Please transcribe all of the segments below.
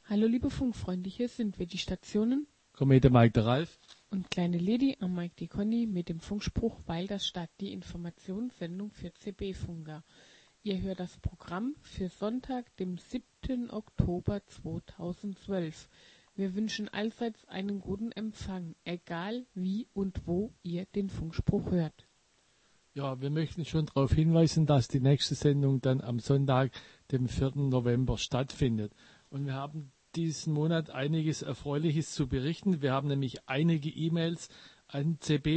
Hallo liebe Funkfreunde, hier sind wir, die Stationen Komete Mike der Ralf und kleine Lady am Mike die Conny mit dem Funkspruch Weil das Stadt, die Informationssendung für CB-Funker. Ihr hört das Programm für Sonntag, dem 7. Oktober 2012. Wir wünschen allseits einen guten Empfang, egal wie und wo ihr den Funkspruch hört. Ja, wir möchten schon darauf hinweisen, dass die nächste Sendung dann am Sonntag, dem 4. November stattfindet. Und wir haben diesen Monat einiges Erfreuliches zu berichten. Wir haben nämlich einige E-Mails an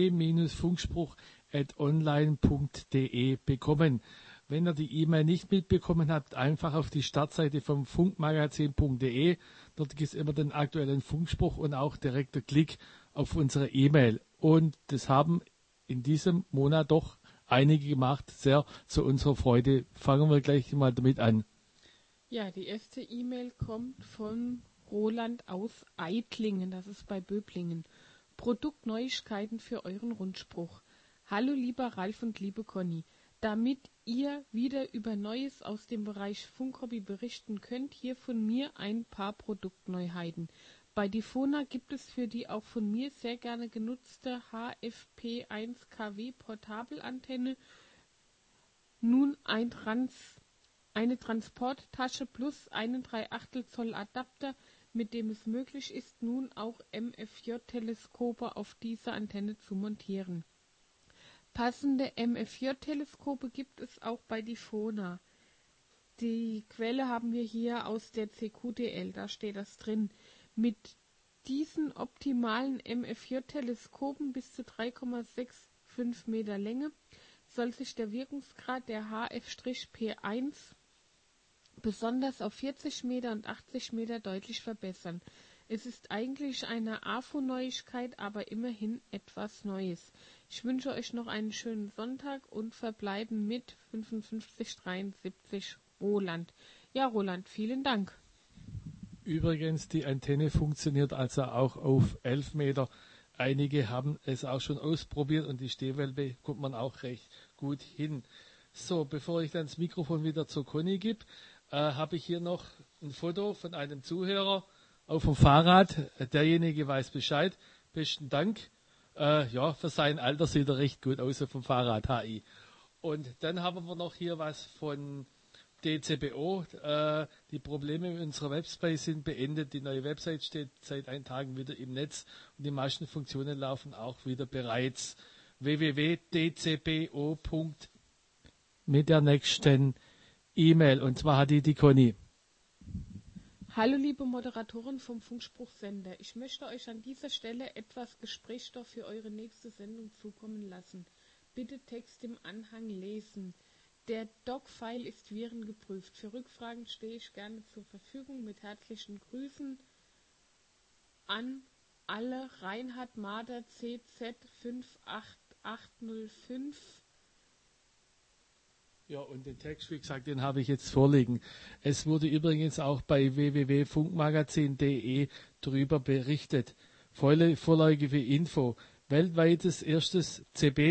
cb-funkspruch@online.de bekommen. Wenn ihr die E-Mail nicht mitbekommen habt, einfach auf die Startseite vom funkmagazin.de. Dort gibt es immer den aktuellen Funkspruch und auch direkter Klick auf unsere E-Mail. Und das haben in diesem Monat doch einige gemacht, sehr zu unserer Freude. Fangen wir gleich mal damit an. Ja, die erste E-Mail kommt von Roland aus Eitlingen, das ist bei Böblingen. Produktneuigkeiten für euren Rundspruch. Hallo lieber Ralf und liebe Conny. Damit ihr wieder über Neues aus dem Bereich Funkhobby berichten könnt, hier von mir ein paar Produktneuheiten. Bei Difona gibt es für die auch von mir sehr gerne genutzte HFP1KW Portabelantenne nun eine Transporttasche plus einen 3/8 Zoll Adapter, mit dem es möglich ist, nun auch MFJ-Teleskope auf diese Antenne zu montieren. Passende MFJ-Teleskope gibt es auch bei Difona. Die Quelle haben wir hier aus der CQDL, da steht das drin. Mit diesen optimalen MFJ-Teleskopen bis zu 3,65 Meter Länge soll sich der Wirkungsgrad der HF-P1 besonders auf 40 Meter und 80 Meter deutlich verbessern. Es ist eigentlich eine AFO-Neuigkeit, aber immerhin etwas Neues. Ich wünsche euch noch einen schönen Sonntag und verbleiben mit 5573 Roland. Ja, Roland, vielen Dank. Übrigens, die Antenne funktioniert also auch auf 11 Meter. Einige haben es auch schon ausprobiert und die Stehwelle kommt man auch recht gut hin. So, bevor ich dann das Mikrofon wieder zur Conny gebe, habe ich hier noch ein Foto von einem Zuhörer auf dem Fahrrad. Derjenige weiß Bescheid. Besten Dank. Ja, für sein Alter sieht er recht gut aus auf dem Fahrrad, HI. Und dann haben wir noch hier was von DCBO. Die Probleme mit unserer Website sind beendet. Die neue Website steht seit 1 Tagen wieder im Netz und die meisten Funktionen laufen auch wieder bereits. www.dcbo. mit der nächsten E-Mail. Und zwar hat die Conny. Hallo liebe Moderatoren vom Funkspruchsender. Ich möchte euch an dieser Stelle etwas Gesprächsstoff für eure nächste Sendung zukommen lassen. Bitte Text im Anhang lesen. Der Doc-File ist virengeprüft. Für Rückfragen stehe ich gerne zur Verfügung. Mit herzlichen Grüßen an alle. Reinhard Mader CZ 58805. Ja, und den Text, wie gesagt, den habe ich jetzt vorliegen. Es wurde übrigens auch bei www.funkmagazin.de drüber berichtet. Vorläufige Info. Weltweites erstes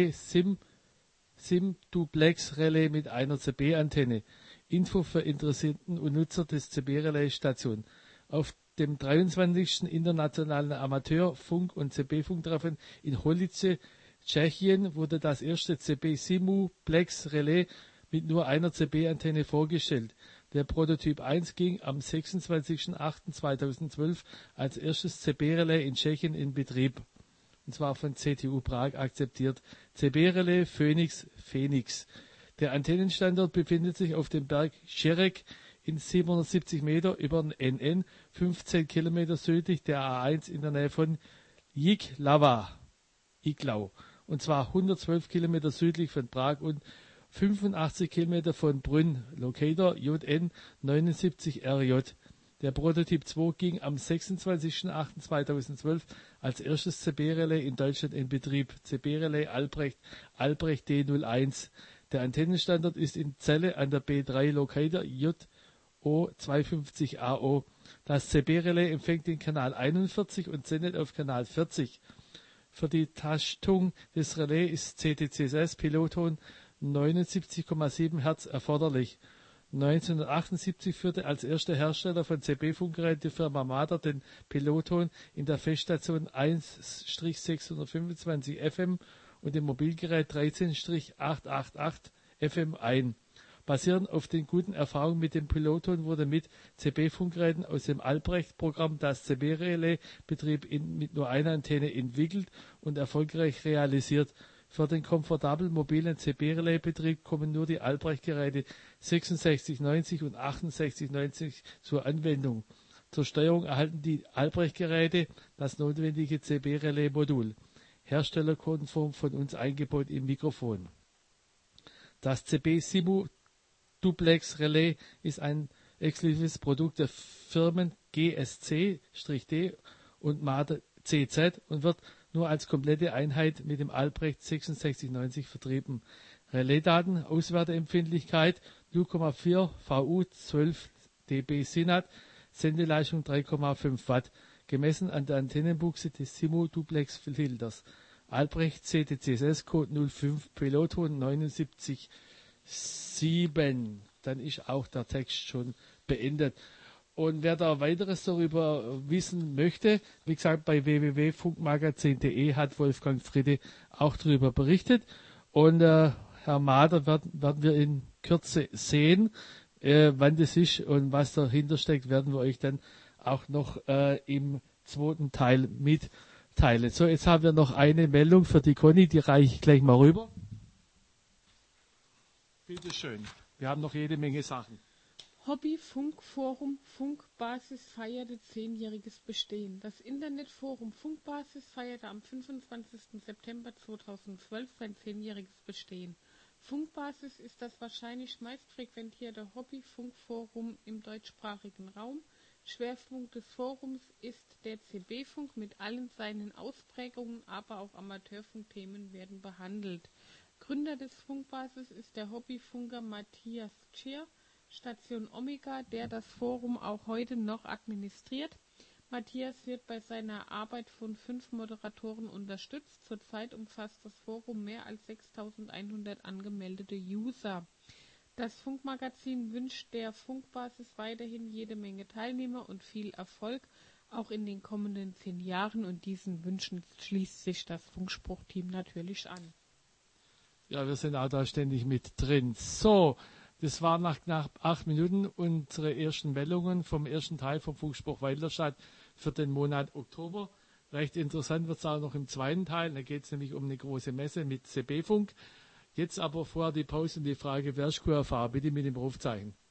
CB-SIM-Duplex-Relais mit einer CB-Antenne. Info für Interessenten und Nutzer des CB-Relais-Station. Auf dem 23. Internationalen Amateur-Funk- und CB-Funktreffen in Holice, Tschechien, wurde das erste CB-Simuplex-Relais mit nur einer CB-Antenne vorgestellt. Der Prototyp 1 ging am 26.08.2012 als erstes CB-Relais in Tschechien in Betrieb. Und zwar von CTU Prag akzeptiert. CB-Relais Phoenix. Der Antennenstandort befindet sich auf dem Berg Šerek in 770 Meter über den NN, 15 Kilometer südlich der A1 in der Nähe von Iglau. Und zwar 112 Kilometer südlich von Prag und 85 Kilometer von Brünn, Locator JN 79RJ. Der Prototyp 2 ging am 26.08.2012 als erstes CB-Relais in Deutschland in Betrieb. CB-Relais Albrecht D01. Der Antennenstandort ist in Celle an der B3 Locator JO 250AO. Das CB-Relais empfängt den Kanal 41 und sendet auf Kanal 40. Für die Tastung des Relais ist CTCS Pilotton 79,7 Hertz erforderlich. 1978 führte als erster Hersteller von CB-Funkgeräten die Firma Mader den Pilotton in der Feststation 1-625 FM und im Mobilgerät 13-888 FM ein. Basierend auf den guten Erfahrungen mit dem Pilotton wurde mit CB-Funkgeräten aus dem Albrecht-Programm das CB-Relais-Betrieb mit nur einer Antenne entwickelt und erfolgreich realisiert. Für den komfortablen mobilen CB-Relais-Betrieb kommen nur die Albrecht-Geräte 6690 und 6890 zur Anwendung. Zur Steuerung erhalten die Albrecht-Geräte das notwendige CB-Relais-Modul, herstellerkonform von uns eingebaut im Mikrofon. Das CB-Simu Duplex Relais ist ein exklusives Produkt der Firmen GSC-D und Mader CZ und wird nur als komplette Einheit mit dem Albrecht 6690 vertrieben. Relaisdaten, Auswerteempfindlichkeit 0,4 VU 12 dB SINAT, Sendeleistung 3,5 Watt, gemessen an der Antennenbuchse des Simu Duplex Filters. Albrecht CTCS-Code 05 Pilotton 79.7. Dann ist auch der Text schon beendet. Und wer da weiteres darüber wissen möchte, wie gesagt, bei www.funkmagazin.de hat Wolfgang Friede auch darüber berichtet. Und Herr Mader werden wir in Kürze sehen, wann das ist und was dahinter steckt, werden wir euch dann auch noch im zweiten Teil mitteilen. So, jetzt haben wir noch eine Meldung für die Conny, die reiche ich gleich mal rüber. Bitte schön. Wir haben noch jede Menge Sachen. Hobby-Funkforum Funkbasis feierte 10-jähriges Bestehen. Das Internetforum Funkbasis feierte am 25. September 2012 sein 10-jähriges Bestehen. Funkbasis ist das wahrscheinlich meist frequentierte Hobby-Funkforum im deutschsprachigen Raum. Schwerpunkt des Forums ist der CB-Funk mit allen seinen Ausprägungen, aber auch Amateurfunkthemen werden behandelt. Gründer des Funkbasis ist der Hobbyfunker Matthias Tschier, Station Omega, der das Forum auch heute noch administriert. Matthias wird bei seiner Arbeit von 5 Moderatoren unterstützt. Zurzeit umfasst das Forum mehr als 6.100 angemeldete User. Das Funkmagazin wünscht der Funkbasis weiterhin jede Menge Teilnehmer und viel Erfolg, auch in den kommenden 10 Jahren. Und diesen Wünschen schließt sich das Funkspruchteam natürlich an. Ja, wir sind auch da ständig mit drin. So, das war nach knapp 8 Minuten unsere ersten Meldungen vom ersten Teil vom Funkspruch Weilerstadt für den Monat Oktober. Recht interessant wird es auch noch im zweiten Teil. Da geht es nämlich um eine große Messe mit CB-Funk. Jetzt aber vor die Pause und die Frage, wer ist QRV? Bitte mit dem Rufzeichen.